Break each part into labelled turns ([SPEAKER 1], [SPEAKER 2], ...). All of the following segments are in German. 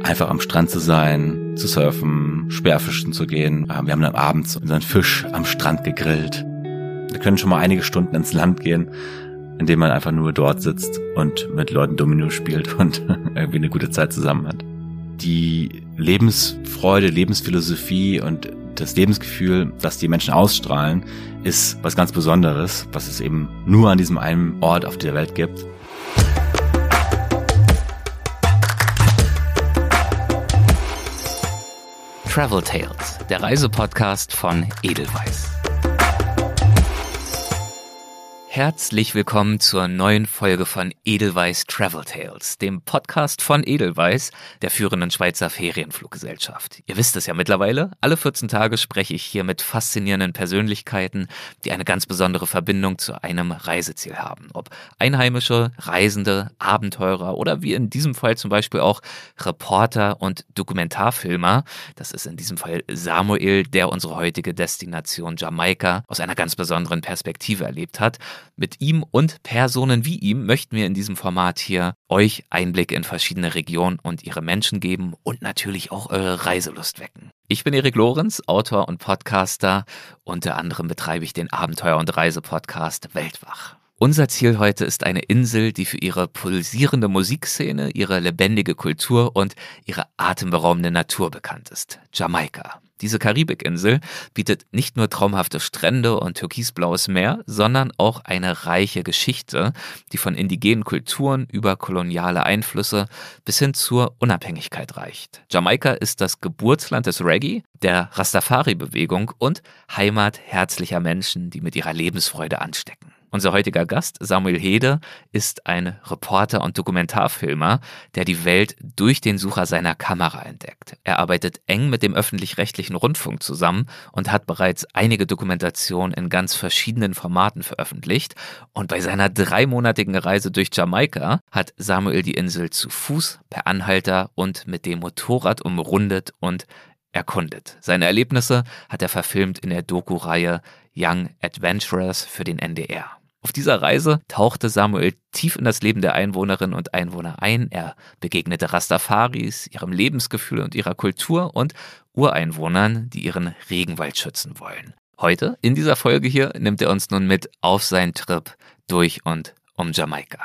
[SPEAKER 1] einfach am Strand zu sein, zu surfen, Speerfischen zu gehen. Wir haben dann abends unseren Fisch am Strand gegrillt. Wir können schon mal einige Stunden ins Land gehen, indem man einfach nur dort sitzt und mit Leuten Domino spielt und irgendwie eine gute Zeit zusammen hat. Die Lebensfreude, Lebensphilosophie und das Lebensgefühl, das die Menschen ausstrahlen, ist was ganz Besonderes, was es eben nur an diesem einen Ort auf der Welt gibt.
[SPEAKER 2] Travel Tales, der Reisepodcast von Edelweiss. Herzlich willkommen zur neuen Folge von Edelweiss Travel Tales, dem Podcast von Edelweiss, der führenden Schweizer Ferienfluggesellschaft. Ihr wisst es ja mittlerweile, alle 14 Tage spreche ich hier mit faszinierenden Persönlichkeiten, die eine ganz besondere Verbindung zu einem Reiseziel haben. Ob Einheimische, Reisende, Abenteurer oder wie in diesem Fall zum Beispiel auch Reporter und Dokumentarfilmer. Das ist in diesem Fall Samuel, der unsere heutige Destination Jamaika aus einer ganz besonderen Perspektive erlebt hat. Mit ihm und Personen wie ihm möchten wir in diesem Format hier euch Einblick in verschiedene Regionen und ihre Menschen geben und natürlich auch eure Reiselust wecken. Ich bin Erik Lorenz, Autor und Podcaster. Unter anderem betreibe ich den Abenteuer- und Reisepodcast Weltwach. Unser Ziel heute ist eine Insel, die für ihre pulsierende Musikszene, ihre lebendige Kultur und ihre atemberaubende Natur bekannt ist: Jamaika. Diese Karibikinsel bietet nicht nur traumhafte Strände und türkisblaues Meer, sondern auch eine reiche Geschichte, die von indigenen Kulturen über koloniale Einflüsse bis hin zur Unabhängigkeit reicht. Jamaika ist das Geburtsland des Reggae, der Rastafari-Bewegung und Heimat herzlicher Menschen, die mit ihrer Lebensfreude anstecken. Unser heutiger Gast, Samuel Hede, ist ein Reporter und Dokumentarfilmer, der die Welt durch den Sucher seiner Kamera entdeckt. Er arbeitet eng mit dem öffentlich-rechtlichen Rundfunk zusammen und hat bereits einige Dokumentationen in ganz verschiedenen Formaten veröffentlicht. Und bei seiner 3-monatigen Reise durch Jamaika hat Samuel die Insel zu Fuß, per Anhalter und mit dem Motorrad umrundet und erkundet. Seine Erlebnisse hat er verfilmt in der Doku-Reihe Young Adventurers für den NDR. Auf dieser Reise tauchte Samuel tief in das Leben der Einwohnerinnen und Einwohner ein. Er begegnete Rastafaris, ihrem Lebensgefühl und ihrer Kultur und Ureinwohnern, die ihren Regenwald schützen wollen. Heute, in dieser Folge hier, nimmt er uns nun mit auf seinen Trip durch und um Jamaika.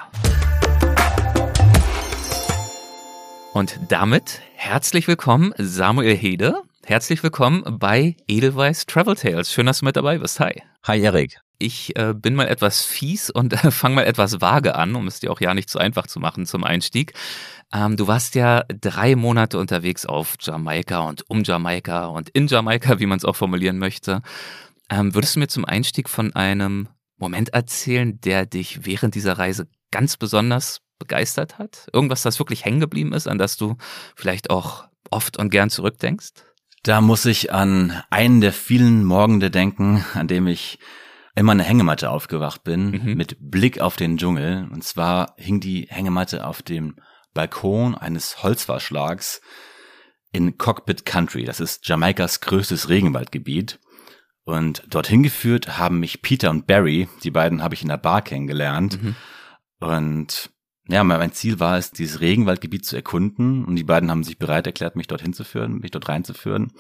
[SPEAKER 2] Und damit herzlich willkommen, Samuel Hede. Herzlich willkommen bei Edelweiss Travel Tales. Schön, dass du mit dabei bist. Hi.
[SPEAKER 1] Hi Erik.
[SPEAKER 2] Ich bin mal etwas fies und fange mal etwas vage an, um es dir auch ja nicht so einfach zu machen zum Einstieg. Du warst ja 3 Monate unterwegs auf Jamaika und um Jamaika und in Jamaika, wie man es auch formulieren möchte. Würdest du mir zum Einstieg von einem Moment erzählen, der dich während dieser Reise ganz besonders begeistert hat? Irgendwas, das wirklich hängen geblieben ist, an das du vielleicht auch oft und gern zurückdenkst?
[SPEAKER 1] Da muss ich an einen der vielen Morgende denken, an dem ich in meiner Hängematte aufgewacht bin, mit Blick auf den Dschungel. Und zwar hing die Hängematte auf dem Balkon eines Holzverschlags in Cockpit Country. Das ist Jamaikas größtes Regenwaldgebiet. Und dorthin geführt haben mich Peter und Barry, die beiden habe ich in der Bar kennengelernt. Und ja, mein Ziel war es, dieses Regenwaldgebiet zu erkunden. Und die beiden haben sich bereit erklärt, mich dorthin zu führen, mich dort reinzuführen.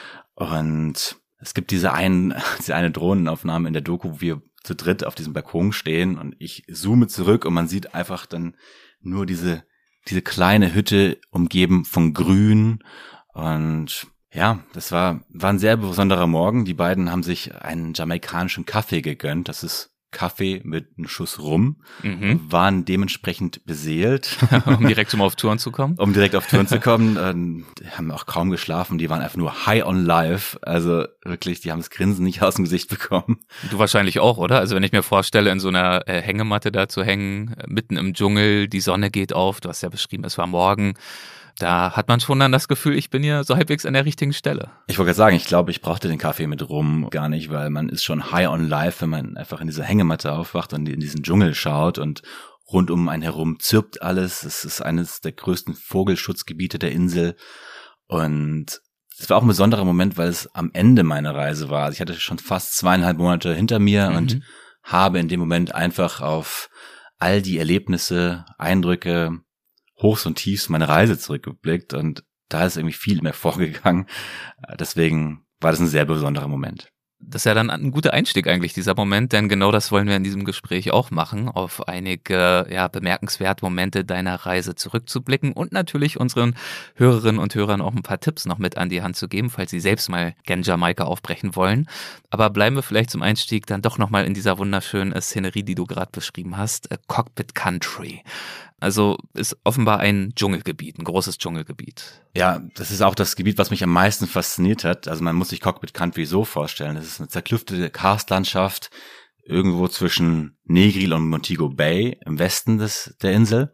[SPEAKER 1] Und es gibt diese eine Drohnenaufnahme in der Doku, wo wir zu dritt auf diesem Balkon stehen und ich zoome zurück und man sieht einfach dann nur diese kleine Hütte umgeben von Grün. Und ja, das war ein sehr besonderer Morgen. Die beiden haben sich einen jamaikanischen Kaffee gegönnt. Das ist Kaffee mit einem Schuss Rum, waren dementsprechend beseelt.
[SPEAKER 2] Um direkt schon mal auf Touren zu kommen?
[SPEAKER 1] Die haben auch kaum geschlafen, die waren einfach nur high on life. Also wirklich, die haben das Grinsen nicht aus dem Gesicht bekommen.
[SPEAKER 2] Du wahrscheinlich auch, oder? Also wenn ich mir vorstelle, in so einer Hängematte da zu hängen, mitten im Dschungel, die Sonne geht auf, du hast ja beschrieben, es war morgen. Da hat man schon dann das Gefühl, ich bin hier so halbwegs an der richtigen Stelle.
[SPEAKER 1] Ich wollte gerade sagen, ich glaube, ich brauchte den Kaffee mit Rum gar nicht, weil man ist schon high on life, wenn man einfach in dieser Hängematte aufwacht und in diesen Dschungel schaut und rund um einen herum zirpt alles. Es ist eines der größten Vogelschutzgebiete der Insel und es war auch ein besonderer Moment, weil es am Ende meiner Reise war. Also ich hatte schon fast 2,5 Monate hinter mir und habe in dem Moment einfach auf all die Erlebnisse, Eindrücke, Hochs und Tiefs meiner Reise zurückgeblickt und da ist irgendwie viel mehr vorgegangen. Deswegen war das ein sehr besonderer Moment.
[SPEAKER 2] Das ist ja dann ein guter Einstieg eigentlich, dieser Moment, denn genau das wollen wir in diesem Gespräch auch machen, auf einige bemerkenswerte Momente deiner Reise zurückzublicken und natürlich unseren Hörerinnen und Hörern auch ein paar Tipps noch mit an die Hand zu geben, falls sie selbst mal gern Jamaika aufbrechen wollen. Aber bleiben wir vielleicht zum Einstieg dann doch nochmal in dieser wunderschönen Szenerie, die du gerade beschrieben hast, Cockpit Country. Also ist offenbar ein Dschungelgebiet, ein großes Dschungelgebiet.
[SPEAKER 1] Ja, das ist auch das Gebiet, was mich am meisten fasziniert hat. Also man muss sich Cockpit Country so vorstellen. Das ist eine zerklüftete Karstlandschaft irgendwo zwischen Negril und Montego Bay im Westen der Insel.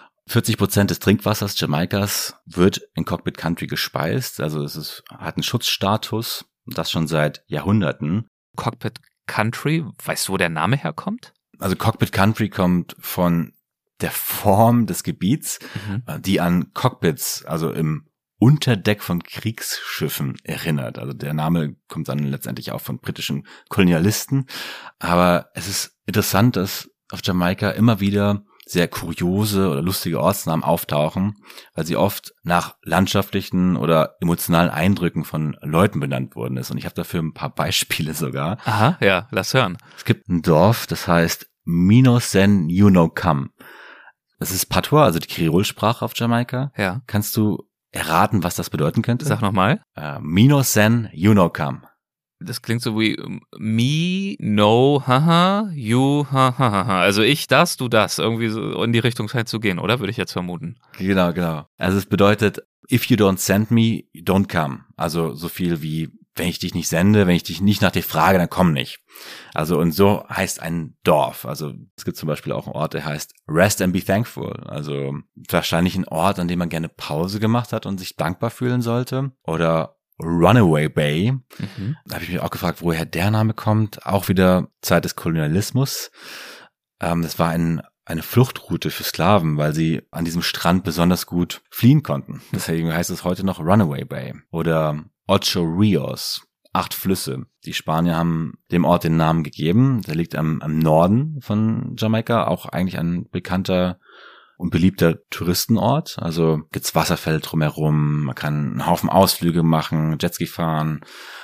[SPEAKER 1] 40% des Trinkwassers Jamaikas wird in Cockpit Country gespeist. Also hat einen Schutzstatus, das schon seit Jahrhunderten.
[SPEAKER 2] Cockpit Country, weißt du, wo der Name herkommt?
[SPEAKER 1] Also Cockpit Country kommt von der Form des Gebiets, die an Cockpits, also im Unterdeck von Kriegsschiffen erinnert. Also der Name kommt dann letztendlich auch von britischen Kolonialisten. Aber es ist interessant, dass auf Jamaika immer wieder sehr kuriose oder lustige Ortsnamen auftauchen, weil sie oft nach landschaftlichen oder emotionalen Eindrücken von Leuten benannt worden ist. Und ich habe dafür ein paar Beispiele sogar.
[SPEAKER 2] Aha, ja, lass hören.
[SPEAKER 1] Es gibt ein Dorf, das heißt Minosen Yunokam. Das ist Patois, also die Kreolsprache auf Jamaika.
[SPEAKER 2] Ja.
[SPEAKER 1] Kannst du erraten, was das bedeuten könnte?
[SPEAKER 2] Sag nochmal.
[SPEAKER 1] Minosen Yunokam.
[SPEAKER 2] Das klingt so wie me, no, haha, you, haha. Also ich das, du das. Irgendwie so in die Richtung scheint zu gehen, oder? Würde ich jetzt vermuten.
[SPEAKER 1] Genau. Also es bedeutet, if you don't send me, don't come. Also so viel wie, wenn ich dich nicht sende, wenn ich dich nicht nach dir frage, dann komm nicht. Also und so heißt ein Dorf. Also es gibt zum Beispiel auch einen Ort, der heißt Rest and be thankful. Also wahrscheinlich ein Ort, an dem man gerne Pause gemacht hat und sich dankbar fühlen sollte. Oder Runaway Bay. Da habe ich mich auch gefragt, woher der Name kommt. Auch wieder Zeit des Kolonialismus. Das war eine Fluchtroute für Sklaven, weil sie an diesem Strand besonders gut fliehen konnten. Deswegen heißt es heute noch Runaway Bay. Oder Ocho Rios, 8 Flüsse. Die Spanier haben dem Ort den Namen gegeben. Der liegt am Norden von Jamaika, auch eigentlich ein bekannter und beliebter Touristenort. Also gibt's Wasserfälle drumherum, man kann einen Haufen Ausflüge machen, Jetski fahren,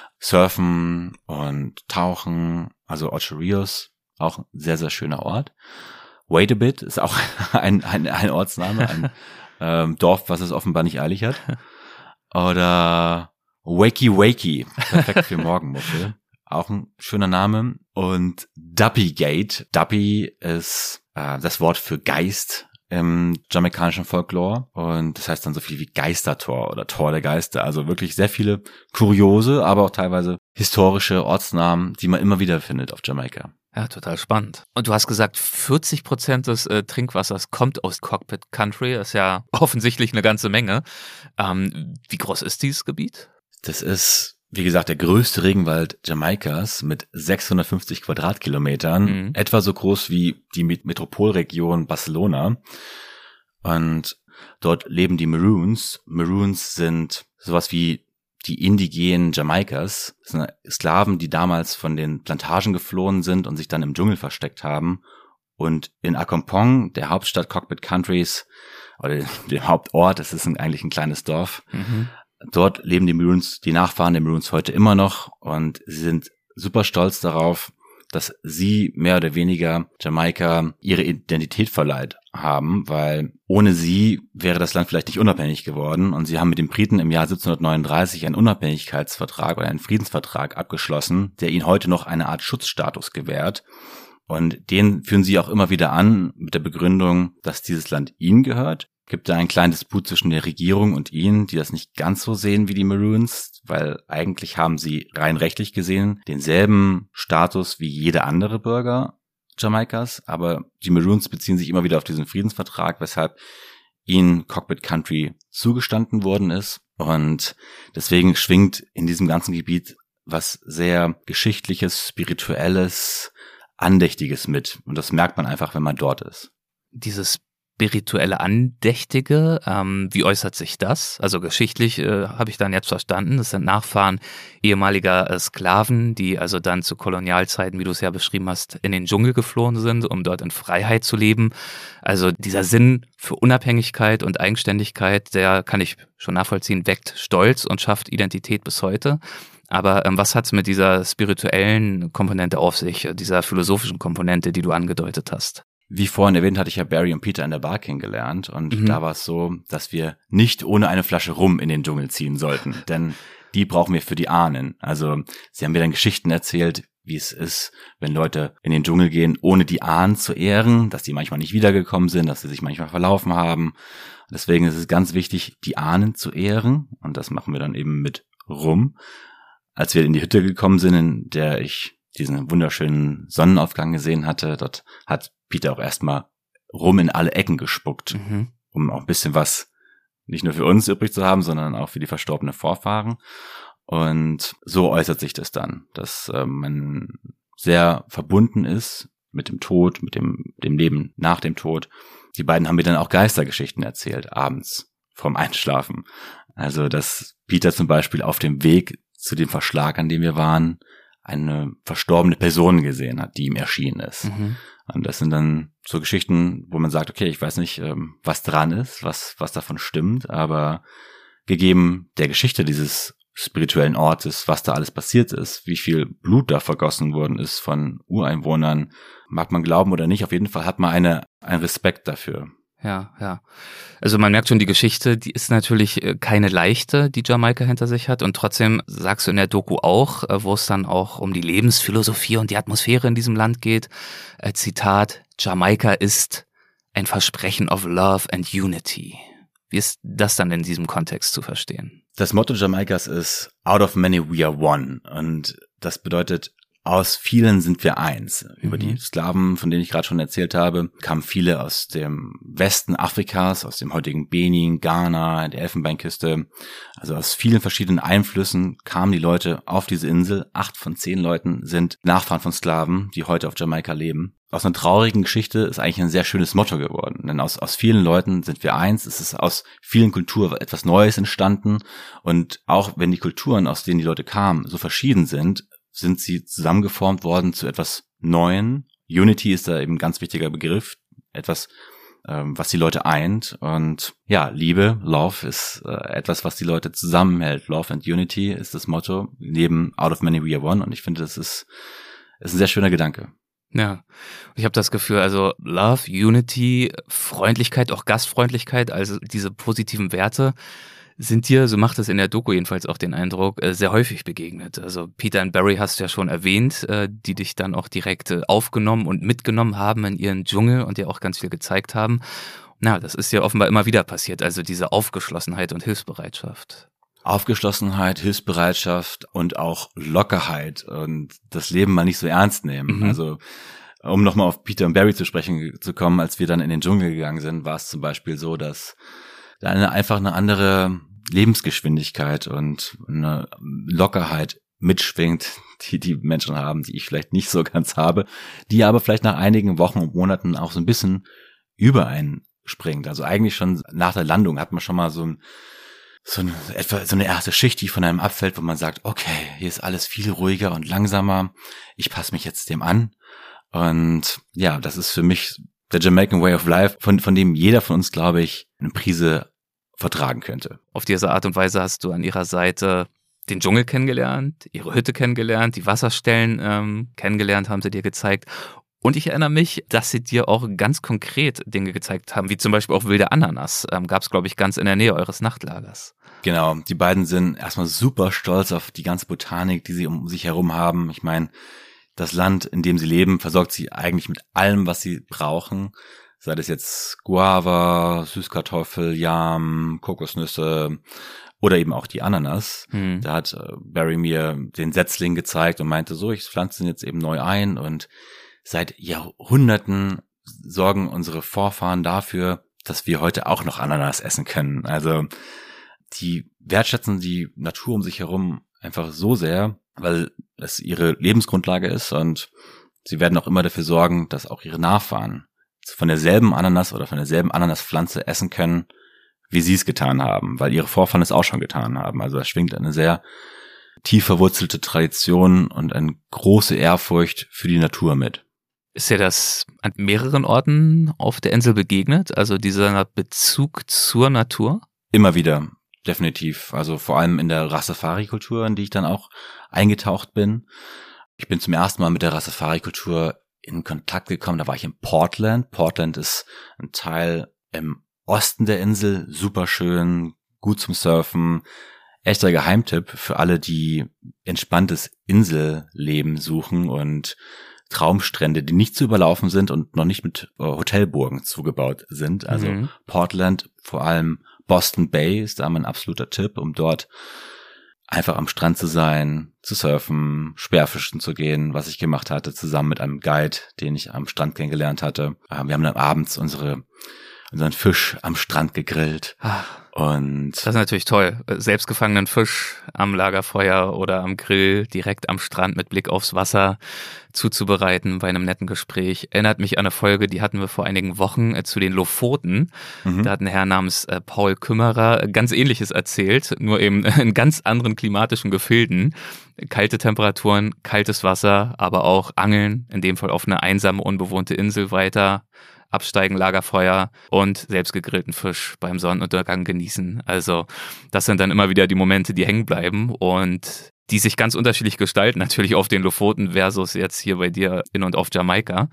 [SPEAKER 1] surfen und tauchen. Also Ocho Rios, auch ein sehr, sehr schöner Ort. Wait a Bit ist auch ein Ortsname, ein Dorf, was es offenbar nicht eilig hat. Oder Wakey Wakey, perfekt für Morgenmuffel. Auch ein schöner Name. Und Duppy Gate. Duppy ist das Wort für Geist im jamaikanischen Folklore. Und das heißt dann so viel wie Geistertor oder Tor der Geister. Also wirklich sehr viele kuriose, aber auch teilweise historische Ortsnamen, die man immer wieder findet auf Jamaika.
[SPEAKER 2] Ja, total spannend. Und du hast gesagt, 40% des Trinkwassers kommt aus Cockpit Country. Das ist ja offensichtlich eine ganze Menge. Wie groß ist dieses Gebiet?
[SPEAKER 1] Das ist, wie gesagt, der größte Regenwald Jamaikas mit 650 Quadratkilometern. Etwa so groß wie die Metropolregion Barcelona. Und dort leben die Maroons. Maroons sind sowas wie die Indigenen Jamaikas. Das sind Sklaven, die damals von den Plantagen geflohen sind und sich dann im Dschungel versteckt haben. Und in Accompong, der Hauptstadt Cockpit Countries, oder dem Hauptort, das ist eigentlich ein kleines Dorf, dort leben die Maroons, die Nachfahren der Maroons heute immer noch, und sie sind super stolz darauf, dass sie mehr oder weniger Jamaika ihre Identität verleiht haben, weil ohne sie wäre das Land vielleicht nicht unabhängig geworden, und sie haben mit den Briten im Jahr 1739 einen Unabhängigkeitsvertrag oder einen Friedensvertrag abgeschlossen, der ihnen heute noch eine Art Schutzstatus gewährt, und den führen sie auch immer wieder an mit der Begründung, dass dieses Land ihnen gehört. Gibt da ein kleines Disput zwischen der Regierung und ihnen, die das nicht ganz so sehen wie die Maroons, weil eigentlich haben sie rein rechtlich gesehen denselben Status wie jeder andere Bürger Jamaikas, aber die Maroons beziehen sich immer wieder auf diesen Friedensvertrag, weshalb ihnen Cockpit Country zugestanden worden ist, und deswegen schwingt in diesem ganzen Gebiet was sehr Geschichtliches, Spirituelles, Andächtiges mit, und das merkt man einfach, wenn man dort ist.
[SPEAKER 2] Dieses spirituelle Andächtige. Wie äußert sich das? Also geschichtlich habe ich dann jetzt verstanden, das sind Nachfahren ehemaliger Sklaven, die also dann zu Kolonialzeiten, wie du es ja beschrieben hast, in den Dschungel geflohen sind, um dort in Freiheit zu leben. Also dieser Sinn für Unabhängigkeit und Eigenständigkeit, der kann ich schon nachvollziehen, weckt Stolz und schafft Identität bis heute. Aber was hat's mit dieser spirituellen Komponente auf sich, dieser philosophischen Komponente, die du angedeutet hast?
[SPEAKER 1] Wie vorhin erwähnt, hatte ich ja Barry und Peter in der Bar kennengelernt und da war es so, dass wir nicht ohne eine Flasche Rum in den Dschungel ziehen sollten, denn die brauchen wir für die Ahnen. Also sie haben mir dann Geschichten erzählt, wie es ist, wenn Leute in den Dschungel gehen, ohne die Ahnen zu ehren, dass die manchmal nicht wiedergekommen sind, dass sie sich manchmal verlaufen haben. Deswegen ist es ganz wichtig, die Ahnen zu ehren und das machen wir dann eben mit Rum. Als wir in die Hütte gekommen sind, in der ich diesen wunderschönen Sonnenaufgang gesehen hatte, dort hat Peter auch erstmal Rum in alle Ecken gespuckt, um auch ein bisschen was nicht nur für uns übrig zu haben, sondern auch für die verstorbenen Vorfahren. Und so äußert sich das dann, dass man sehr verbunden ist mit dem Tod, mit dem Leben nach dem Tod. Die beiden haben mir dann auch Geistergeschichten erzählt, abends vorm Einschlafen. Also, dass Peter zum Beispiel auf dem Weg zu dem Verschlag, an dem wir waren, eine verstorbene Person gesehen hat, die ihm erschienen ist. Und das sind dann so Geschichten, wo man sagt, okay, ich weiß nicht, was dran ist, was davon stimmt, aber gegeben der Geschichte dieses spirituellen Ortes, was da alles passiert ist, wie viel Blut da vergossen worden ist von Ureinwohnern, mag man glauben oder nicht, auf jeden Fall hat man einen Respekt dafür.
[SPEAKER 2] Ja. Also man merkt schon, die Geschichte, die ist natürlich keine leichte, die Jamaika hinter sich hat. Und trotzdem sagst du in der Doku auch, wo es dann auch um die Lebensphilosophie und die Atmosphäre in diesem Land geht, Zitat, Jamaika ist ein Versprechen of Love and Unity. Wie ist das dann in diesem Kontext zu verstehen?
[SPEAKER 1] Das Motto Jamaikas ist Out of many we are one. Und das bedeutet, aus vielen sind wir eins. Über die Sklaven, von denen ich gerade schon erzählt habe, kamen viele aus dem Westen Afrikas, aus dem heutigen Benin, Ghana, der Elfenbeinküste. Also aus vielen verschiedenen Einflüssen kamen die Leute auf diese Insel. 8 von 10 Leuten sind Nachfahren von Sklaven, die heute auf Jamaika leben. Aus einer traurigen Geschichte ist eigentlich ein sehr schönes Motto geworden. Denn aus vielen Leuten sind wir eins. Es ist aus vielen Kulturen etwas Neues entstanden. Und auch wenn die Kulturen, aus denen die Leute kamen, so verschieden sind sie zusammengeformt worden zu etwas Neuen. Unity ist da eben ein ganz wichtiger Begriff, etwas, was die Leute eint. Und ja, Liebe, Love ist etwas, was die Leute zusammenhält. Love and Unity ist das Motto, neben Out of many we are one. Und ich finde, das ist ein sehr schöner Gedanke.
[SPEAKER 2] Ja, ich habe das Gefühl, also Love, Unity, Freundlichkeit, auch Gastfreundlichkeit, also diese positiven Werte sind dir, so macht es in der Doku jedenfalls auch den Eindruck, sehr häufig begegnet. Also Peter und Barry hast du ja schon erwähnt, die dich dann auch direkt aufgenommen und mitgenommen haben in ihren Dschungel und dir auch ganz viel gezeigt haben. Na, das ist ja offenbar immer wieder passiert, also diese Aufgeschlossenheit und Hilfsbereitschaft.
[SPEAKER 1] Aufgeschlossenheit, Hilfsbereitschaft und auch Lockerheit und das Leben mal nicht so ernst nehmen. Also um nochmal auf Peter und Barry zu sprechen zu kommen, als wir dann in den Dschungel gegangen sind, war es zum Beispiel so, dass da einfach eine andere Lebensgeschwindigkeit und eine Lockerheit mitschwingt, die Menschen haben, die ich vielleicht nicht so ganz habe, die aber vielleicht nach einigen Wochen und Monaten auch so ein bisschen übereinspringt. Also eigentlich schon nach der Landung hat man schon mal so eine erste Schicht, die von einem abfällt, wo man sagt, okay, hier ist alles viel ruhiger und langsamer, ich passe mich jetzt dem an. Und ja, das ist für mich der Jamaican Way of Life, von dem jeder von uns, glaube ich, eine Prise vertragen könnte.
[SPEAKER 2] Auf diese Art und Weise hast du an ihrer Seite den Dschungel kennengelernt, ihre Hütte kennengelernt, die Wasserstellen kennengelernt, haben sie dir gezeigt. Und ich erinnere mich, dass sie dir auch ganz konkret Dinge gezeigt haben, wie zum Beispiel auch wilde Ananas. Gab es, glaube ich, ganz in der Nähe eures Nachtlagers.
[SPEAKER 1] Genau, die beiden sind erstmal super stolz auf die ganze Botanik, die sie um sich herum haben. Ich meine, das Land, in dem sie leben, versorgt sie eigentlich mit allem, was sie brauchen. Sei das jetzt Guava, Süßkartoffel, Yam, Kokosnüsse oder eben auch die Ananas. Da hat Barry mir den Setzling gezeigt und meinte so, ich pflanze den jetzt eben neu ein. Und seit Jahrhunderten sorgen unsere Vorfahren dafür, dass wir heute auch noch Ananas essen können. Also die wertschätzen die Natur um sich herum einfach so sehr, weil es ihre Lebensgrundlage ist und sie werden auch immer dafür sorgen, dass auch ihre Nachfahren von derselben Ananas oder von derselben Ananaspflanze essen können, wie sie es getan haben, weil ihre Vorfahren es auch schon getan haben. Also da schwingt eine sehr tief verwurzelte Tradition und eine große Ehrfurcht für die Natur mit.
[SPEAKER 2] Ist dir das an mehreren Orten auf der Insel begegnet, also dieser Bezug zur Natur?
[SPEAKER 1] Immer wieder, definitiv. Also vor allem in der Rastafari-Kultur, in die ich dann auch eingetaucht bin. Ich bin zum ersten Mal mit der Rastafari-Kultur in Kontakt gekommen, da war ich in Portland. Portland ist ein Teil im Osten der Insel, super schön, gut zum Surfen. Echter Geheimtipp für alle, die entspanntes Inselleben suchen und Traumstrände, die nicht zu überlaufen sind und noch nicht mit Hotelburgen zugebaut sind. Also Portland, vor allem Boston Bay ist da mein absoluter Tipp, um dort einfach am Strand zu sein, zu surfen, Speerfischen zu gehen, was ich gemacht hatte, zusammen mit einem Guide, den ich am Strand kennengelernt hatte. Wir haben dann abends unseren Fisch am Strand gegrillt. Und
[SPEAKER 2] das ist natürlich toll. Selbstgefangenen Fisch am Lagerfeuer oder am Grill direkt am Strand mit Blick aufs Wasser zuzubereiten bei einem netten Gespräch. Erinnert mich an eine Folge, die hatten wir vor einigen Wochen zu den Lofoten. Da hat ein Herr namens Paul Kümmerer ganz Ähnliches erzählt, nur eben in ganz anderen klimatischen Gefilden. Kalte Temperaturen, kaltes Wasser, aber auch Angeln, in dem Fall auf eine einsame, unbewohnte Insel weiter. Absteigen, Lagerfeuer und selbst gegrillten Fisch beim Sonnenuntergang genießen. Also das sind dann immer wieder die Momente, die hängen bleiben und die sich ganz unterschiedlich gestalten. Natürlich auf den Lofoten versus jetzt hier bei dir in und auf Jamaika.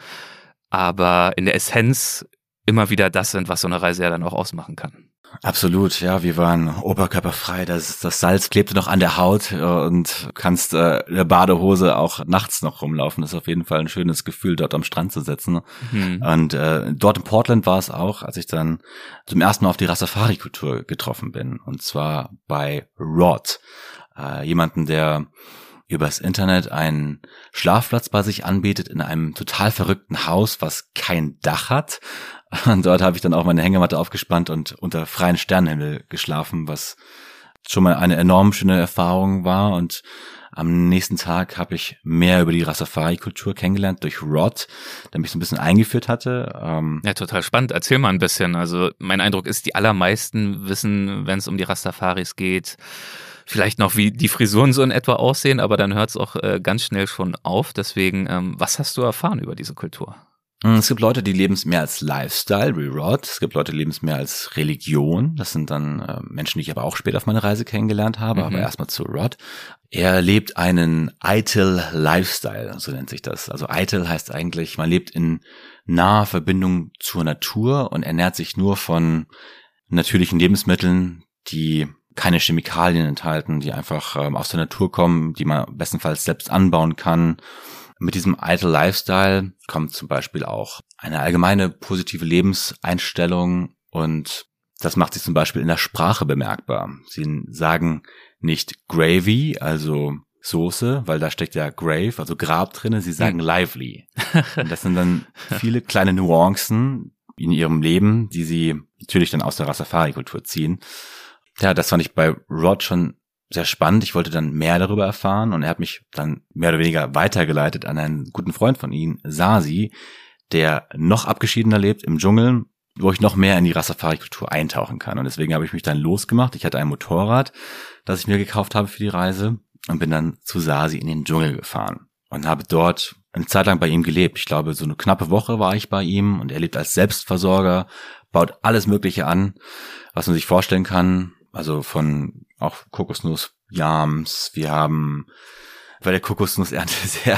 [SPEAKER 2] Aber in der Essenz immer wieder das sind, was so eine Reise ja dann auch ausmachen kann.
[SPEAKER 1] Absolut, ja, wir waren oberkörperfrei, das Salz klebte noch an der Haut und kannst in der Badehose auch nachts noch rumlaufen. Das ist auf jeden Fall ein schönes Gefühl, dort am Strand zu sitzen. Und dort in Portland war es auch, als ich dann zum ersten Mal auf die Rastafari-Kultur getroffen bin. Und zwar bei Rod, jemanden, der übers Internet einen Schlafplatz bei sich anbietet in einem total verrückten Haus, was kein Dach hat. Und dort habe ich dann auch meine Hängematte aufgespannt und unter freiem Sternenhimmel geschlafen, was schon mal eine enorm schöne Erfahrung war. Und am nächsten Tag habe ich mehr über die Rastafari-Kultur kennengelernt durch Rod, der mich so ein bisschen eingeführt hatte.
[SPEAKER 2] Ja, total spannend. Erzähl mal ein bisschen. Also mein Eindruck ist, die allermeisten wissen, wenn es um die Rastafaris geht, vielleicht noch, wie die Frisuren so in etwa aussehen, aber dann hört es auch ganz schnell schon auf. Deswegen, was hast du erfahren über diese Kultur?
[SPEAKER 1] Es gibt Leute, die leben es mehr als Lifestyle, wie Rod. Es gibt Leute, die leben es mehr als Religion. Das sind dann Menschen, die ich aber auch später auf meiner Reise kennengelernt habe. Aber erstmal zu Rod. Er lebt einen Ital Lifestyle, so nennt sich das. Also Ital heißt eigentlich, man lebt in naher Verbindung zur Natur und ernährt sich nur von natürlichen Lebensmitteln, die keine Chemikalien enthalten, die einfach aus der Natur kommen, die man bestenfalls selbst anbauen kann. Mit diesem Ital Lifestyle kommt zum Beispiel auch eine allgemeine positive Lebenseinstellung und das macht sich zum Beispiel in der Sprache bemerkbar. Sie sagen nicht Gravy, also Soße, weil da steckt ja Grave, also Grab drinne. Sie sagen lively. Und das sind dann viele kleine Nuancen in ihrem Leben, die sie natürlich dann aus der Rastafari-Kultur ziehen. Ja, das fand ich bei Rod schon sehr spannend. Ich wollte dann mehr darüber erfahren und er hat mich dann mehr oder weniger weitergeleitet an einen guten Freund von ihm, Sasi, der noch abgeschiedener lebt im Dschungel, wo ich noch mehr in die Rastafari-Kultur eintauchen kann. Und deswegen habe ich mich dann losgemacht. Ich hatte ein Motorrad, das ich mir gekauft habe für die Reise und bin dann zu Sasi in den Dschungel gefahren und habe dort eine Zeit lang bei ihm gelebt. Ich glaube, so eine knappe Woche war ich bei ihm und er lebt als Selbstversorger, baut alles Mögliche an, was man sich vorstellen kann. Also von auch Kokosnuss, Yams. Wir haben bei der Kokosnussernte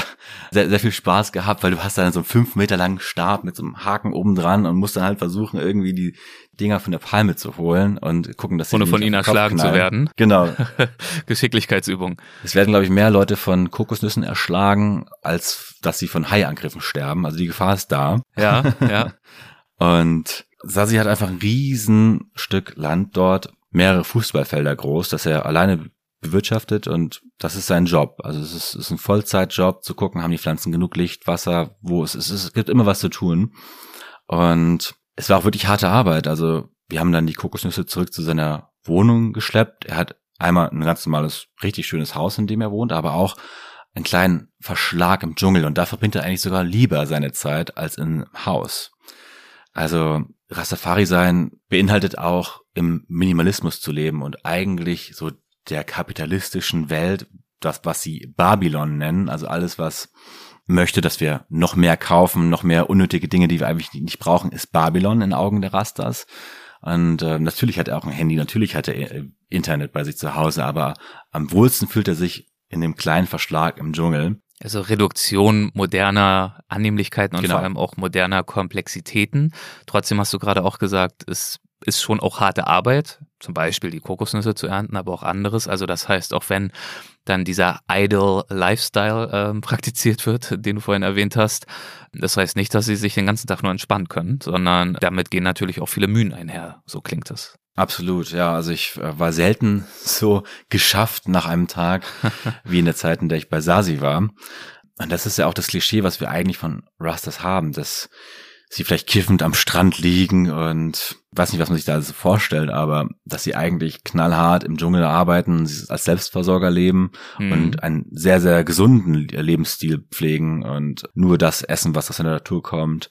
[SPEAKER 1] sehr viel Spaß gehabt, weil du hast dann so einen 5 Meter langen Stab mit so einem Haken oben dran und musst dann halt versuchen, irgendwie die Dinger von der Palme zu holen und gucken, dass sie
[SPEAKER 2] ohne von ihnen erschlagen zu werden.
[SPEAKER 1] Genau.
[SPEAKER 2] Geschicklichkeitsübung.
[SPEAKER 1] Es werden, glaube ich, mehr Leute von Kokosnüssen erschlagen, als dass sie von Haiangriffen sterben. Also die Gefahr ist da.
[SPEAKER 2] Ja, ja.
[SPEAKER 1] Und Sasi hat einfach ein Riesenstück Land dort, mehrere Fußballfelder groß, das er alleine bewirtschaftet und das ist sein Job. Also es ist ein Vollzeitjob, zu gucken, haben die Pflanzen genug Licht, Wasser, es gibt immer was zu tun. Und es war auch wirklich harte Arbeit. Also wir haben dann die Kokosnüsse zurück zu seiner Wohnung geschleppt. Er hat einmal ein ganz normales, richtig schönes Haus, in dem er wohnt, aber auch einen kleinen Verschlag im Dschungel und da verbringt er eigentlich sogar lieber seine Zeit als im Haus. Also Rastafari sein beinhaltet auch im Minimalismus zu leben und eigentlich so der kapitalistischen Welt, das was sie Babylon nennen, also alles was möchte, dass wir noch mehr kaufen, noch mehr unnötige Dinge, die wir eigentlich nicht brauchen, ist Babylon in Augen der Rastas. Und natürlich hat er auch ein Handy, natürlich hat er Internet bei sich zu Hause, aber am wohlsten fühlt er sich in dem kleinen Verschlag im Dschungel.
[SPEAKER 2] Also Reduktion moderner Annehmlichkeiten und vor allem auch moderner Komplexitäten. Trotzdem hast du gerade auch gesagt, es ist schon auch harte Arbeit, zum Beispiel die Kokosnüsse zu ernten, aber auch anderes. Also das heißt, auch wenn dann dieser Idle Lifestyle praktiziert wird, den du vorhin erwähnt hast, das heißt nicht, dass sie sich den ganzen Tag nur entspannen können, sondern damit gehen natürlich auch viele Mühen einher. So klingt es.
[SPEAKER 1] Absolut, ja. Also ich war selten so geschafft nach einem Tag wie in der Zeit, in der ich bei Sasi war. Und das ist ja auch das Klischee, was wir eigentlich von Rastas haben, dass sie vielleicht kiffend am Strand liegen und weiß nicht, was man sich da also vorstellt, aber dass sie eigentlich knallhart im Dschungel arbeiten, als Selbstversorger leben und einen sehr, sehr gesunden Lebensstil pflegen und nur das essen, was aus der Natur kommt.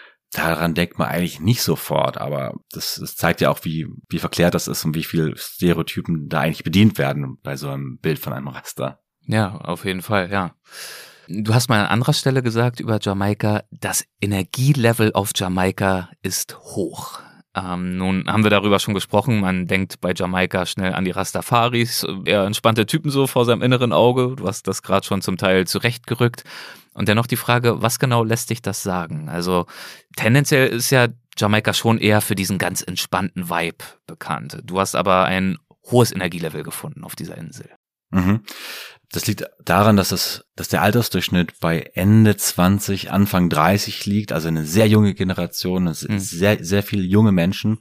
[SPEAKER 1] Daran denkt man eigentlich nicht sofort, aber das zeigt ja auch, wie verklärt das ist und wie viel Stereotypen da eigentlich bedient werden bei so einem Bild von einem Rasta.
[SPEAKER 2] Ja, auf jeden Fall, ja. Du hast mal an anderer Stelle gesagt über Jamaika, das Energielevel auf Jamaika ist hoch. Nun haben wir darüber schon gesprochen, man denkt bei Jamaika schnell an die Rastafaris, eher entspannte Typen so vor seinem inneren Auge, du hast das gerade schon zum Teil zurechtgerückt. Und dennoch die Frage, was genau lässt dich das sagen? Also tendenziell ist ja Jamaika schon eher für diesen ganz entspannten Vibe bekannt. Du hast aber ein hohes Energielevel gefunden auf dieser Insel.
[SPEAKER 1] Mhm. Das liegt daran, dass der Altersdurchschnitt bei Ende 20, Anfang 30 liegt, also eine sehr junge Generation, es sind sehr, sehr viele junge Menschen.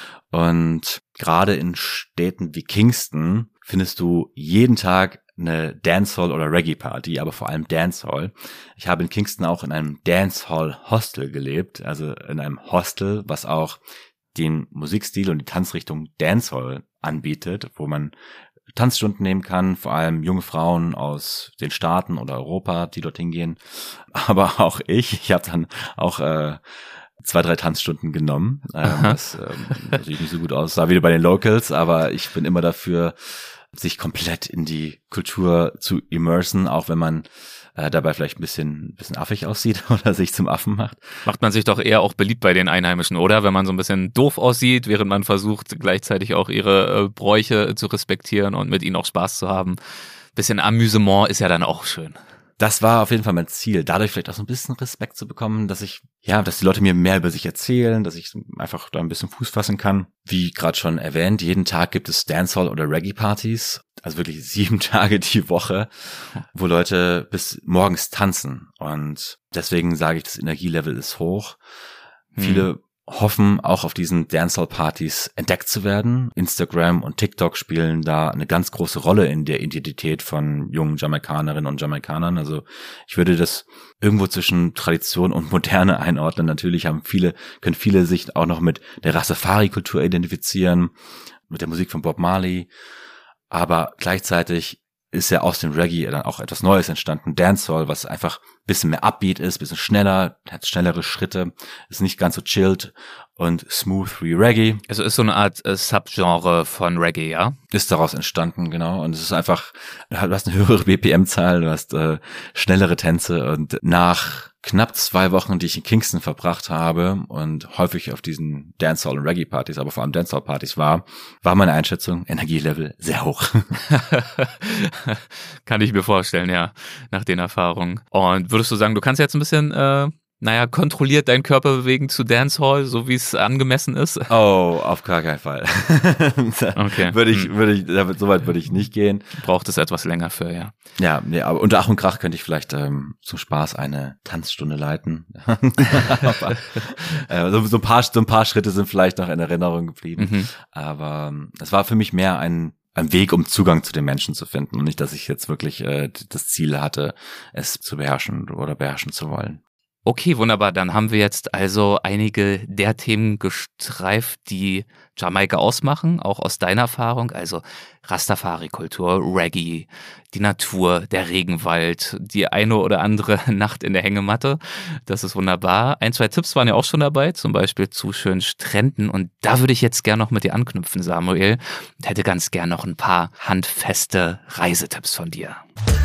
[SPEAKER 1] Und gerade in Städten wie Kingston findest du jeden Tag eine Dancehall- oder Reggae-Party, aber vor allem Dancehall. Ich habe in Kingston auch in einem Dancehall-Hostel gelebt, also in einem Hostel, was auch den Musikstil und die Tanzrichtung Dancehall anbietet, wo man Tanzstunden nehmen kann, vor allem junge Frauen aus den Staaten oder Europa, die dorthin gehen. Aber auch ich habe dann auch 2-3 Tanzstunden genommen. Das sieht nicht so gut aus, sah wieder bei den Locals, aber ich bin immer dafür, sich komplett in die Kultur zu immersen, auch wenn man dabei vielleicht ein bisschen affig aussieht oder sich zum Affen macht.
[SPEAKER 2] Macht man sich doch eher auch beliebt bei den Einheimischen, oder? Wenn man so ein bisschen doof aussieht, während man versucht, gleichzeitig auch ihre Bräuche zu respektieren und mit ihnen auch Spaß zu haben. Bisschen Amüsement ist ja dann auch schön.
[SPEAKER 1] Das war auf jeden Fall mein Ziel, dadurch vielleicht auch so ein bisschen Respekt zu bekommen, dass die Leute mir mehr über sich erzählen, dass ich einfach da ein bisschen Fuß fassen kann. Wie gerade schon erwähnt, jeden Tag gibt es Dancehall- oder Reggae-Partys, also wirklich 7 Tage die Woche, wo Leute bis morgens tanzen. Und deswegen sage ich, das Energielevel ist hoch. Viele hoffen auch auf diesen Dancehall-Partys entdeckt zu werden. Instagram und TikTok spielen da eine ganz große Rolle in der Identität von jungen Jamaikanerinnen und Jamaikanern. Also ich würde das irgendwo zwischen Tradition und Moderne einordnen. Natürlich können viele sich auch noch mit der Rastafari-Kultur identifizieren, mit der Musik von Bob Marley. Aber gleichzeitig ist ja aus dem Reggae dann auch etwas Neues entstanden. Dancehall, was einfach ein bisschen mehr Upbeat ist, ein bisschen schneller, hat schnellere Schritte, ist nicht ganz so chilled und smooth wie Reggae.
[SPEAKER 2] Also ist so eine Art Subgenre von Reggae, ja?
[SPEAKER 1] Ist daraus entstanden, genau. Und es ist einfach, du hast eine höhere BPM-Zahl, du hast schnellere Tänze und nach knapp 2 Wochen, die ich in Kingston verbracht habe und häufig auf diesen Dancehall- und Reggae-Partys, aber vor allem Dancehall-Partys war meine Einschätzung, Energielevel sehr hoch.
[SPEAKER 2] Kann ich mir vorstellen, ja, nach den Erfahrungen. Und würdest du sagen, du kannst jetzt ein bisschen, kontrolliert deinen Körper bewegen zu Dancehall, so wie es angemessen ist?
[SPEAKER 1] Oh, auf gar keinen Fall.
[SPEAKER 2] Okay.
[SPEAKER 1] Soweit würde ich nicht gehen.
[SPEAKER 2] Braucht es etwas länger für, ja.
[SPEAKER 1] Ja, nee, aber unter Ach und Krach könnte ich vielleicht zum Spaß eine Tanzstunde leiten. So ein paar Schritte sind vielleicht noch in Erinnerung geblieben. Aber es war für mich mehr ein Weg, um Zugang zu den Menschen zu finden und nicht, dass ich jetzt wirklich das Ziel hatte, es zu beherrschen oder beherrschen zu wollen.
[SPEAKER 2] Okay, wunderbar. Dann haben wir jetzt also einige der Themen gestreift, die Jamaika ausmachen, auch aus deiner Erfahrung. Also Rastafari-Kultur, Reggae, die Natur, der Regenwald, die eine oder andere Nacht in der Hängematte. Das ist wunderbar. 1, 2 Tipps waren ja auch schon dabei, zum Beispiel zu schönen Stränden. Und da würde ich jetzt gerne noch mit dir anknüpfen, Samuel. Ich hätte ganz gern noch ein paar handfeste Reisetipps von dir.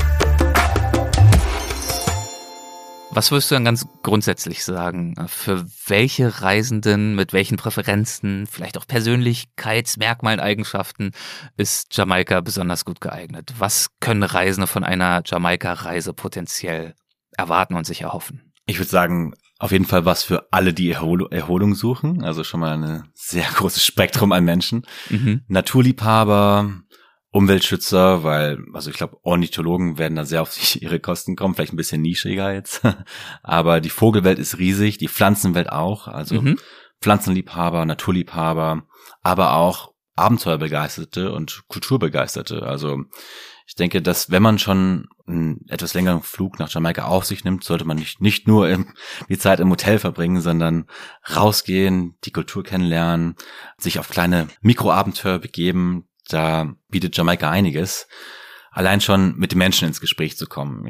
[SPEAKER 2] Was würdest du dann ganz grundsätzlich sagen? Für welche Reisenden mit welchen Präferenzen, vielleicht auch Persönlichkeitsmerkmalen, Eigenschaften ist Jamaika besonders gut geeignet? Was können Reisende von einer Jamaika-Reise potenziell erwarten und sich erhoffen?
[SPEAKER 1] Ich würde sagen, auf jeden Fall was für alle, die Erholung suchen. Also schon mal ein sehr großes Spektrum an Menschen. Naturliebhaber, Umweltschützer, also ich glaube, Ornithologen werden da sehr auf ihre Kosten kommen, vielleicht ein bisschen nischiger jetzt. Aber die Vogelwelt ist riesig, die Pflanzenwelt auch, also Pflanzenliebhaber, Naturliebhaber, aber auch Abenteuerbegeisterte und Kulturbegeisterte. Also ich denke, dass wenn man schon einen etwas längeren Flug nach Jamaika auf sich nimmt, sollte man nicht nur die Zeit im Hotel verbringen, sondern rausgehen, die Kultur kennenlernen, sich auf kleine Mikroabenteuer begeben. Da bietet Jamaika einiges. Allein schon mit den Menschen ins Gespräch zu kommen.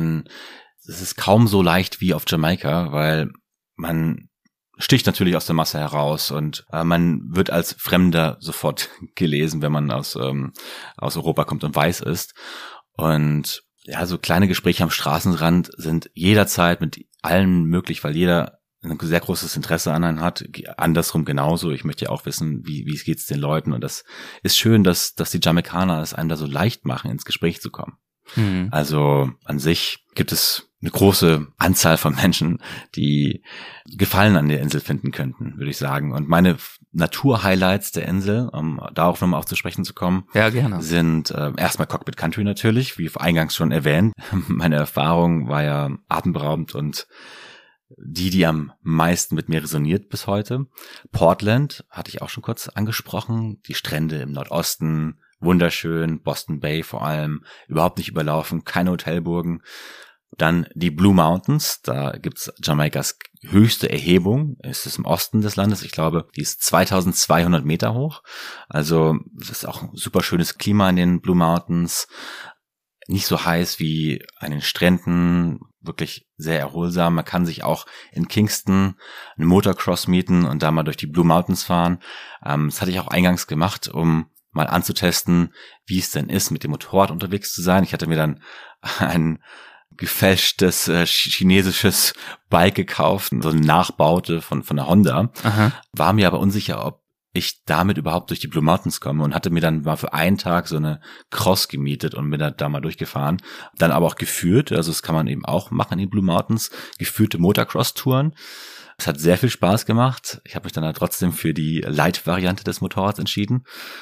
[SPEAKER 1] Es ist kaum so leicht wie auf Jamaika, weil man sticht natürlich aus der Masse heraus und man wird als Fremder sofort gelesen, wenn man aus Europa kommt und weiß ist. Und ja, so kleine Gespräche am Straßenrand sind jederzeit mit allen möglich, weil jeder ein sehr großes Interesse an einen hat, andersrum genauso. Ich möchte ja auch wissen, wie es geht's den Leuten, und das ist schön, dass die Jamaikaner es einem da so leicht machen, ins Gespräch zu kommen. Also an sich gibt es eine große Anzahl von Menschen, die Gefallen an der Insel finden könnten, würde ich sagen. Und meine Naturhighlights der Insel, um darauf nochmal auch zu sprechen zu kommen,
[SPEAKER 2] ja, gerne,
[SPEAKER 1] sind erstmal Cockpit Country natürlich, wie eingangs schon erwähnt. Meine Erfahrung war ja atemberaubend und die am meisten mit mir resoniert bis heute. Portland hatte ich auch schon kurz angesprochen. Die Strände im Nordosten, wunderschön. Boston Bay vor allem, überhaupt nicht überlaufen, keine Hotelburgen. Dann die Blue Mountains, da gibt's Jamaikas höchste Erhebung. Es ist im Osten des Landes. Ich glaube, die ist 2200 Meter hoch. Also das ist auch ein super schönes Klima in den Blue Mountains. Nicht so heiß wie an den Stränden, wirklich sehr erholsam. Man kann sich auch in Kingston einen Motocross mieten und da mal durch die Blue Mountains fahren. Das hatte ich auch eingangs gemacht, um mal anzutesten, wie es denn ist, mit dem Motorrad unterwegs zu sein. Ich hatte mir dann ein gefälschtes chinesisches Bike gekauft, so eine Nachbaute von der Honda.
[SPEAKER 2] Aha.
[SPEAKER 1] War mir aber unsicher, ob ich damit überhaupt durch die Blue Mountains komme, und hatte mir dann mal für einen Tag so eine Cross gemietet und bin da mal durchgefahren. Dann aber auch geführt, also das kann man eben auch machen in den Blue Mountains, geführte Motocross-Touren. Es hat sehr viel Spaß gemacht. Ich habe mich dann halt trotzdem für die Light-Variante des Motorrads entschieden.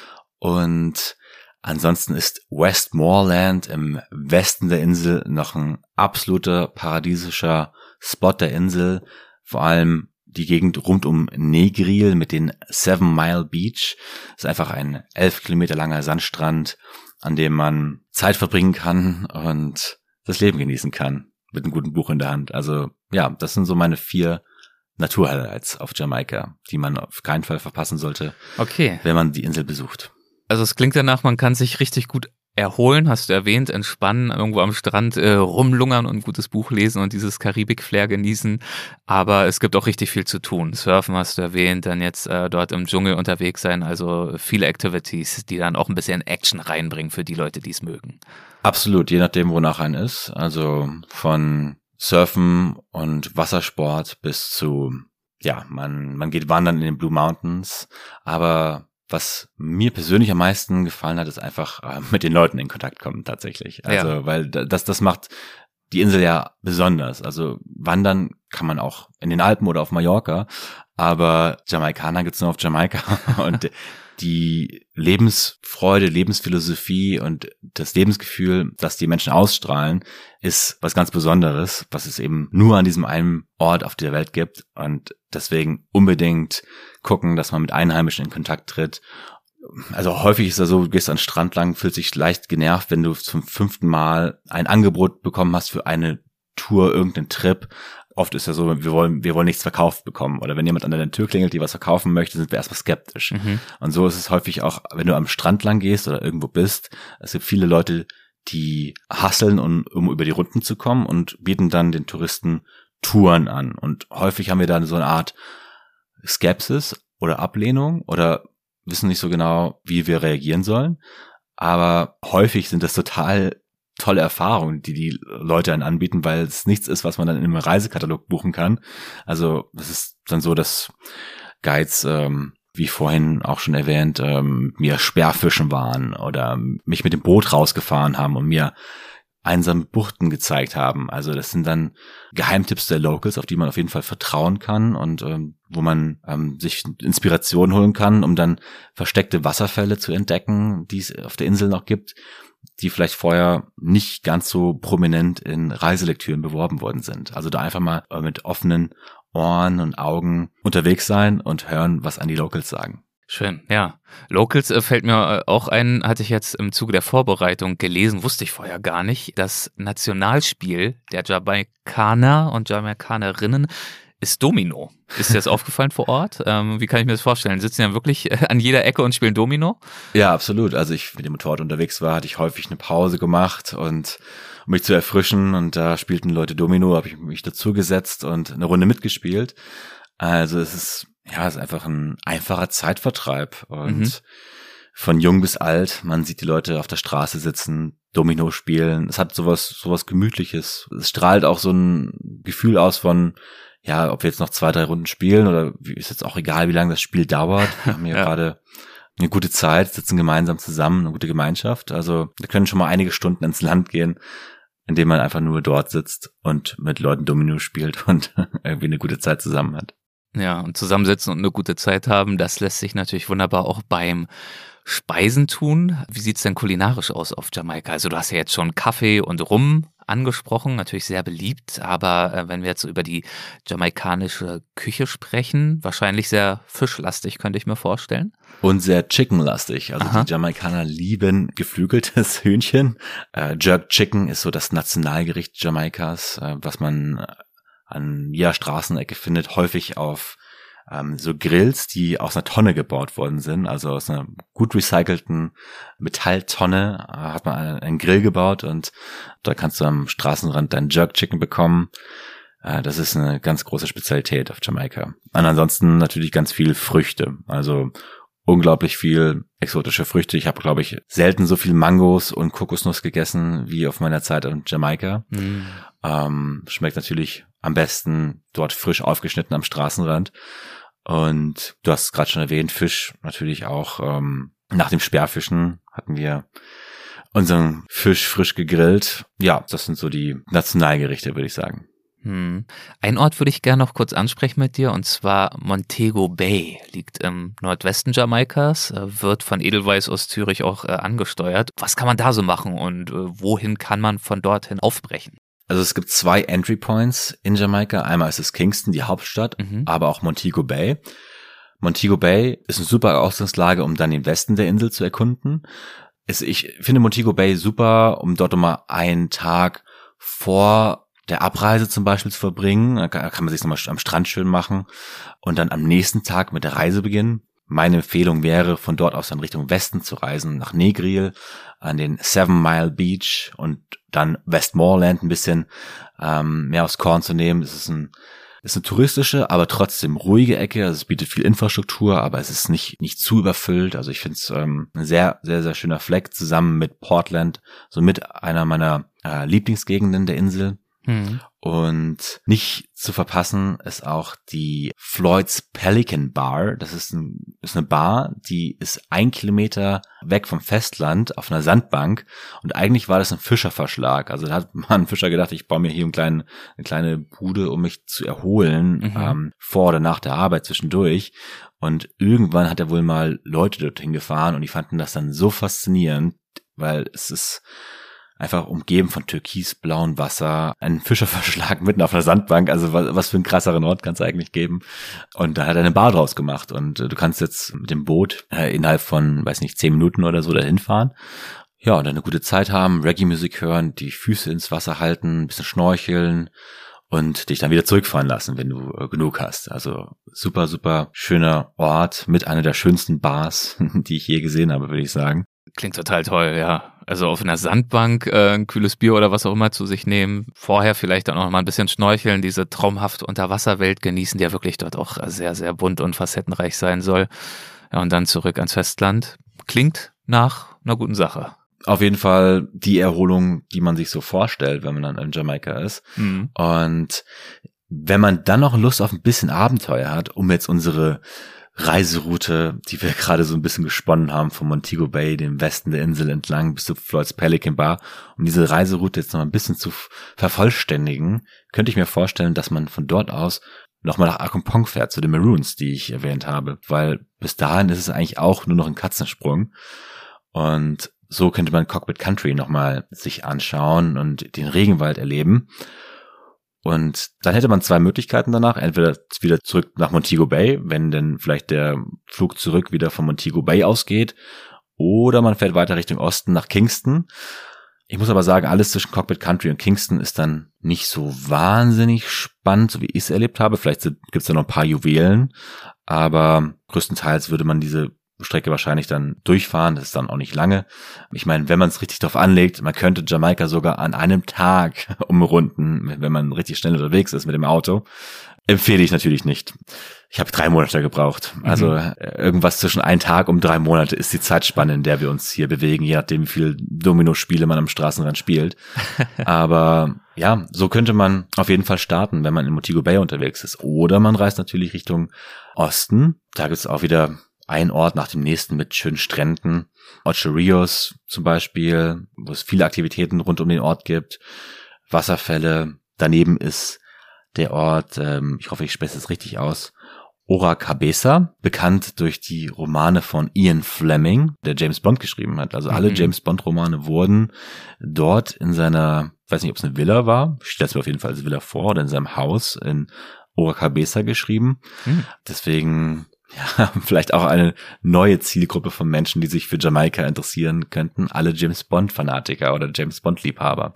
[SPEAKER 1] Und ansonsten ist Westmoreland im Westen der Insel noch ein absoluter paradiesischer Spot der Insel, vor allem die Gegend rund um Negril mit den 7 Mile Beach. Das ist einfach ein 11 Kilometer langer Sandstrand, an dem man Zeit verbringen kann und das Leben genießen kann mit einem guten Buch in der Hand. Also ja, das sind so meine 4 Naturhighlights auf Jamaika, die man auf keinen Fall verpassen sollte,
[SPEAKER 2] okay,
[SPEAKER 1] wenn man die Insel besucht.
[SPEAKER 2] Also es klingt danach, man kann sich richtig gut erholen, hast du erwähnt, entspannen, irgendwo am Strand rumlungern und ein gutes Buch lesen und dieses Karibik-Flair genießen. Aber es gibt auch richtig viel zu tun. Surfen hast du erwähnt, dann jetzt dort im Dschungel unterwegs sein. Also viele Activities, die dann auch ein bisschen Action reinbringen für die Leute, die es mögen.
[SPEAKER 1] Absolut, je nachdem, wonach ein ist. Also von Surfen und Wassersport bis zu, ja, man geht wandern in den Blue Mountains. Aber was mir persönlich am meisten gefallen hat, ist einfach mit den Leuten in Kontakt kommen tatsächlich. Also, ja, weil das macht die Insel ja besonders. Also wandern kann man auch in den Alpen oder auf Mallorca, aber Jamaikaner gibt's nur auf Jamaika. Und die Lebensfreude, Lebensphilosophie und das Lebensgefühl, das die Menschen ausstrahlen, ist was ganz Besonderes, was es eben nur an diesem einen Ort auf der Welt gibt. Und deswegen unbedingt gucken, dass man mit Einheimischen in Kontakt tritt. Also häufig ist es so, du gehst an den Strand lang, fühlst dich leicht genervt, wenn du zum 5. Mal ein Angebot bekommen hast für eine Tour, irgendeinen Trip. oft ist ja so, wir wollen nichts verkauft bekommen. Oder wenn jemand an der Tür klingelt, die was verkaufen möchte, sind wir erstmal skeptisch. Und so ist es häufig auch, wenn du am Strand lang gehst oder irgendwo bist. Es gibt viele Leute, die hustlen, um über die Runden zu kommen und bieten dann den Touristen Touren an. Und häufig haben wir dann so eine Art Skepsis oder Ablehnung oder wissen nicht so genau, wie wir reagieren sollen. Aber häufig sind das total tolle Erfahrungen, die Leute dann anbieten, weil es nichts ist, was man dann in einem Reisekatalog buchen kann. Also es ist dann so, dass Guides, wie vorhin auch schon erwähnt, mir Sperrfischen waren oder mich mit dem Boot rausgefahren haben und mir einsame Buchten gezeigt haben. Also das sind dann Geheimtipps der Locals, auf die man auf jeden Fall vertrauen kann und wo man sich Inspiration holen kann, um dann versteckte Wasserfälle zu entdecken, die es auf der Insel noch gibt, die vielleicht vorher nicht ganz so prominent in Reiselektüren beworben worden sind. Also da einfach mal mit offenen Ohren und Augen unterwegs sein und hören, was an die Locals sagen.
[SPEAKER 2] Schön, ja. Locals fällt mir auch ein, hatte ich jetzt im Zuge der Vorbereitung gelesen, wusste ich vorher gar nicht. Das Nationalspiel der Jamaikaner und Jamaikanerinnen ist Domino. Ist dir das aufgefallen vor Ort? Wie kann ich mir das vorstellen? Sitzen ja wirklich an jeder Ecke und spielen Domino?
[SPEAKER 1] Ja, absolut. Also ich mit dem Motorrad unterwegs war, hatte ich häufig eine Pause gemacht und um mich zu erfrischen und da spielten Leute Domino, habe ich mich dazu gesetzt und eine Runde mitgespielt. Also es ist einfach ein einfacher Zeitvertreib und von jung bis alt, man sieht die Leute auf der Straße sitzen, Domino spielen. Es hat sowas Gemütliches. Es strahlt auch so ein Gefühl aus von, ja, ob wir jetzt noch 2-3 Runden spielen oder ist jetzt auch egal, wie lange das Spiel dauert. Wir haben hier gerade eine gute Zeit, sitzen gemeinsam zusammen, eine gute Gemeinschaft. Also da können schon mal einige Stunden ins Land gehen, indem man einfach nur dort sitzt und mit Leuten Domino spielt und irgendwie eine gute Zeit zusammen hat.
[SPEAKER 2] Ja, und zusammensitzen und eine gute Zeit haben, das lässt sich natürlich wunderbar auch beim Speisen tun. Wie sieht's denn kulinarisch aus auf Jamaika? Also du hast ja jetzt schon Kaffee und Rum angesprochen, natürlich sehr beliebt, aber wenn wir jetzt so über die jamaikanische Küche sprechen, wahrscheinlich sehr fischlastig, könnte ich mir vorstellen.
[SPEAKER 1] Und sehr chickenlastig. Also die Jamaikaner lieben geflügeltes Hühnchen. Jerk Chicken ist so das Nationalgericht Jamaikas, was man an jeder Straßenecke findet, häufig auf so Grills, die aus einer Tonne gebaut worden sind, also aus einer gut recycelten Metalltonne hat man einen Grill gebaut und da kannst du am Straßenrand dein Jerk Chicken bekommen. Das ist eine ganz große Spezialität auf Jamaika. Und ansonsten natürlich ganz viel Früchte, also unglaublich viel exotische Früchte. Ich habe, glaube ich, selten so viel Mangos und Kokosnuss gegessen wie auf meiner Zeit in Jamaika. Schmeckt natürlich am besten dort frisch aufgeschnitten am Straßenrand. Und du hast gerade schon erwähnt, Fisch natürlich auch. Nach dem Sperrfischen hatten wir unseren Fisch frisch gegrillt. Ja, das sind so die Nationalgerichte, würde ich sagen.
[SPEAKER 2] Ein Ort würde ich gerne noch kurz ansprechen mit dir, und zwar Montego Bay, liegt im Nordwesten Jamaikas, wird von Edelweiss aus Zürich auch angesteuert. Was kann man da so machen und wohin kann man von dorthin aufbrechen?
[SPEAKER 1] Also es gibt 2 Entry Points in Jamaika. Einmal ist es Kingston, die Hauptstadt, aber auch Montego Bay. Montego Bay ist eine super Ausgangslage, um dann den Westen der Insel zu erkunden. Ich finde Montego Bay super, um dort mal einen Tag vor der Abreise zum Beispiel zu verbringen. Da kann man sich nochmal am Strand schön machen und dann am nächsten Tag mit der Reise beginnen. Meine Empfehlung wäre, von dort aus dann Richtung Westen zu reisen, nach Negril, an den 7 Mile Beach und dann Westmoreland ein bisschen mehr aufs Korn zu nehmen. Es ist eine touristische, aber trotzdem ruhige Ecke. Also es bietet viel Infrastruktur, aber es ist nicht zu überfüllt. Also ich finde es ein sehr, sehr, sehr schöner Fleck, zusammen mit Portland, somit einer meiner Lieblingsgegenden der Insel. Und nicht zu verpassen ist auch die Floyd's Pelican Bar. Das ist eine Bar, die ist 1 Kilometer weg vom Festland auf einer Sandbank. Und eigentlich war das ein Fischerverschlag. Also da hat mal ein Fischer gedacht, ich baue mir hier eine kleine Bude, um mich zu erholen, vor oder nach der Arbeit zwischendurch. Und irgendwann hat er wohl mal Leute dorthin gefahren und die fanden das dann so faszinierend, weil es ist einfach umgeben von türkisblauem Wasser, ein Fischerverschlag mitten auf einer Sandbank, also was für einen krasseren Ort kann es eigentlich geben. Und da hat er eine Bar draus gemacht und du kannst jetzt mit dem Boot innerhalb von, 10 Minuten oder so dahin fahren. Ja, und dann eine gute Zeit haben, Reggae-Musik hören, die Füße ins Wasser halten, ein bisschen schnorcheln und dich dann wieder zurückfahren lassen, wenn du genug hast. Also super, super schöner Ort mit einer der schönsten Bars, die ich je gesehen habe, würde ich sagen.
[SPEAKER 2] Klingt total toll, ja. Also auf einer Sandbank ein kühles Bier oder was auch immer zu sich nehmen. Vorher vielleicht dann auch noch mal ein bisschen schnorcheln, diese traumhafte Unterwasserwelt genießen, die ja wirklich dort auch sehr, sehr bunt und facettenreich sein soll. Ja, und dann zurück ans Festland. Klingt nach einer guten Sache.
[SPEAKER 1] Auf jeden Fall die Erholung, die man sich so vorstellt, wenn man dann in Jamaika ist. Mhm. Und wenn man dann noch Lust auf ein bisschen Abenteuer hat, um jetzt unsere Reiseroute, die wir gerade so ein bisschen gesponnen haben, von Montego Bay, dem Westen der Insel entlang bis zu Floyd's Pelican Bar, um diese Reiseroute jetzt noch ein bisschen zu vervollständigen, könnte ich mir vorstellen, dass man von dort aus nochmal nach Accompong fährt, zu den Maroons, die ich erwähnt habe, weil bis dahin ist es eigentlich auch nur noch ein Katzensprung. Und so könnte man Cockpit Country nochmal sich anschauen und den Regenwald erleben. Und dann hätte man zwei Möglichkeiten danach. Entweder wieder zurück nach Montego Bay, wenn denn vielleicht der Flug zurück wieder von Montego Bay ausgeht. Oder man fährt weiter Richtung Osten nach Kingston. Ich muss aber sagen, alles zwischen Cockpit Country und Kingston ist dann nicht so wahnsinnig spannend, so wie ich es erlebt habe. Vielleicht gibt es da noch ein paar Juwelen. Aber größtenteils würde man diese Strecke wahrscheinlich dann durchfahren, das ist dann auch nicht lange. Ich meine, wenn man es richtig drauf anlegt, man könnte Jamaika sogar an einem Tag umrunden, wenn man richtig schnell unterwegs ist mit dem Auto. Empfehle ich natürlich nicht. Ich habe 3 Monate gebraucht. Also irgendwas zwischen 1 Tag und 3 Monate ist die Zeitspanne, in der wir uns hier bewegen, je nachdem, wie viel Domino-Spiele man am Straßenrand spielt. Aber ja, so könnte man auf jeden Fall starten, wenn man in Montego Bay unterwegs ist. Oder man reist natürlich Richtung Osten. Da gibt es auch wieder ein Ort nach dem nächsten mit schönen Stränden. Ocho Rios zum Beispiel, wo es viele Aktivitäten rund um den Ort gibt. Wasserfälle. Daneben ist der Ort, ich hoffe, ich spreche es richtig aus, Ora Cabeza, bekannt durch die Romane von Ian Fleming, der James Bond geschrieben hat. Also alle James Bond Romane wurden dort in seiner, ich weiß nicht, ob es eine Villa war, ich stelle es mir auf jeden Fall als Villa vor, oder in seinem Haus in Ora Cabeza geschrieben. Deswegen ja, vielleicht auch eine neue Zielgruppe von Menschen, die sich für Jamaika interessieren könnten. Alle James Bond-Fanatiker oder James Bond-Liebhaber.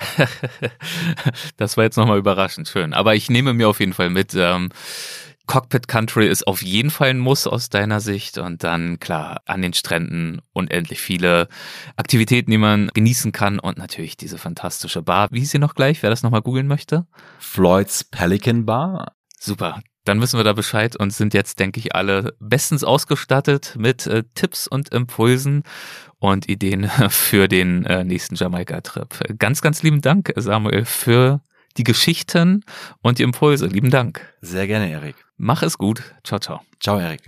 [SPEAKER 2] Das war jetzt nochmal überraschend schön. Aber ich nehme mir auf jeden Fall mit, Cockpit Country ist auf jeden Fall ein Muss aus deiner Sicht. Und dann, klar, an den Stränden unendlich viele Aktivitäten, die man genießen kann. Und natürlich diese fantastische Bar. Wie hieß sie noch gleich, wer das nochmal googeln möchte?
[SPEAKER 1] Floyd's Pelican Bar.
[SPEAKER 2] Super. Dann wissen wir da Bescheid und sind jetzt, denke ich, alle bestens ausgestattet mit Tipps und Impulsen und Ideen für den nächsten Jamaika-Trip. Ganz, ganz lieben Dank, Samuel, für die Geschichten und die Impulse. Lieben Dank.
[SPEAKER 1] Sehr gerne, Erik.
[SPEAKER 2] Mach es gut. Ciao, ciao.
[SPEAKER 1] Ciao, Erik.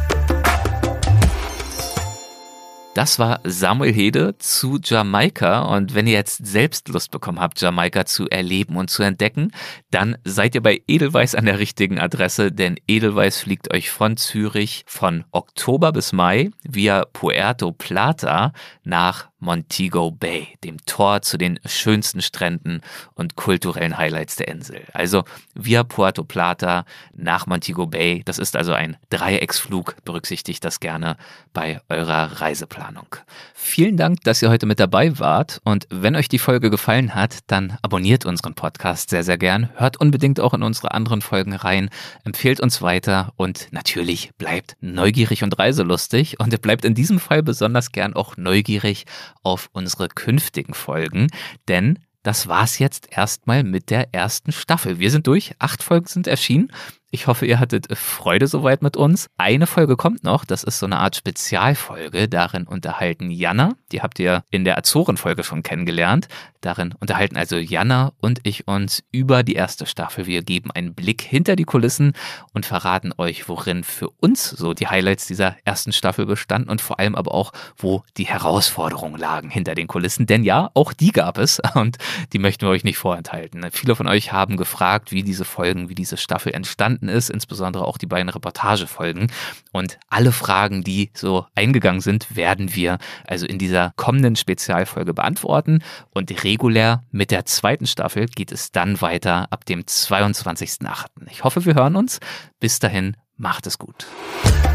[SPEAKER 2] Das war Samuel Hede zu Jamaika und wenn ihr jetzt selbst Lust bekommen habt, Jamaika zu erleben und zu entdecken, dann seid ihr bei Edelweiss an der richtigen Adresse, denn Edelweiss fliegt euch von Zürich von Oktober bis Mai via Puerto Plata nach Montego Bay, dem Tor zu den schönsten Stränden und kulturellen Highlights der Insel. Also via Puerto Plata nach Montego Bay. Das ist also ein Dreiecksflug. Berücksichtigt das gerne bei eurer Reiseplanung. Vielen Dank, dass ihr heute mit dabei wart. Und wenn euch die Folge gefallen hat, dann abonniert unseren Podcast sehr, sehr gern. Hört unbedingt auch in unsere anderen Folgen rein. Empfehlt uns weiter und natürlich bleibt neugierig und reiselustig. Und ihr bleibt in diesem Fall besonders gern auch neugierig auf unsere künftigen Folgen, denn das war's jetzt erstmal mit der ersten Staffel. Wir sind durch, 8 Folgen sind erschienen. Ich hoffe, ihr hattet Freude soweit mit uns. Eine Folge kommt noch, das ist so eine Art Spezialfolge. Darin unterhalten Jana, die habt ihr in der Azoren-Folge schon kennengelernt. Darin unterhalten also Jana und ich uns über die erste Staffel. Wir geben einen Blick hinter die Kulissen und verraten euch, worin für uns so die Highlights dieser ersten Staffel bestanden und vor allem aber auch, wo die Herausforderungen lagen hinter den Kulissen. Denn ja, auch die gab es und die möchten wir euch nicht vorenthalten. Viele von euch haben gefragt, wie diese Folgen, wie diese Staffel entstanden ist, insbesondere auch die beiden Reportagefolgen. Und alle Fragen, die so eingegangen sind, werden wir also in dieser kommenden Spezialfolge beantworten. Und regulär mit der zweiten Staffel geht es dann weiter ab dem 22.08. Ich hoffe, wir hören uns. Bis dahin, macht es gut.